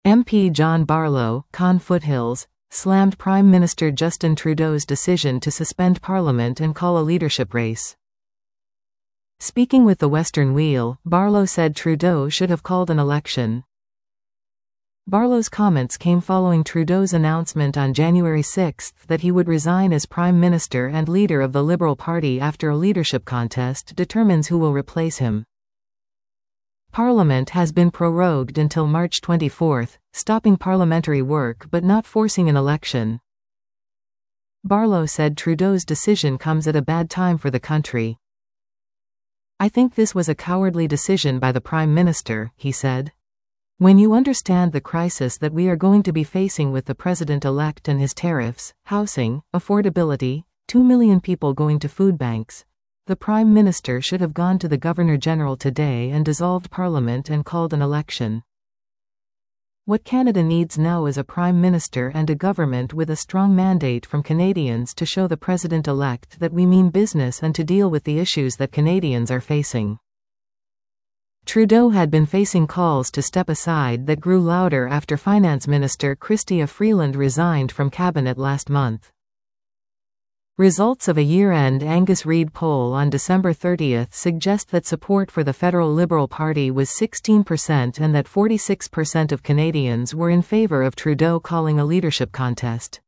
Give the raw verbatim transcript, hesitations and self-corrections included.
M P John Barlow, Con Foothills, slammed Prime Minister Justin Trudeau's decision to suspend Parliament and call a leadership race. Speaking with the Western Wheel, Barlow said Trudeau should have called an election. Barlow's comments came following Trudeau's announcement on January sixth that he would resign as Prime Minister and leader of the Liberal Party after a leadership contest determines who will replace him. Parliament has been prorogued until March twenty-fourth, stopping parliamentary work but not forcing an election. Barlow said Trudeau's decision comes at a bad time for the country. "I think this was a cowardly decision by the Prime Minister," he said. "When you understand the crisis that we are going to be facing with the President-elect and his tariffs, housing, affordability, two million people going to food banks, the Prime Minister should have gone to the Governor-General today and dissolved Parliament and called an election. What Canada needs now is a Prime Minister and a government with a strong mandate from Canadians to show the President-elect that we mean business and to deal with the issues that Canadians are facing." Trudeau had been facing calls to step aside that grew louder after Finance Minister Chrystia Freeland resigned from cabinet last month. Results of a year-end Angus Reid poll on December thirtieth suggest that support for the Federal Liberal Party was sixteen percent and that forty-six percent of Canadians were in favour of Trudeau calling a leadership contest.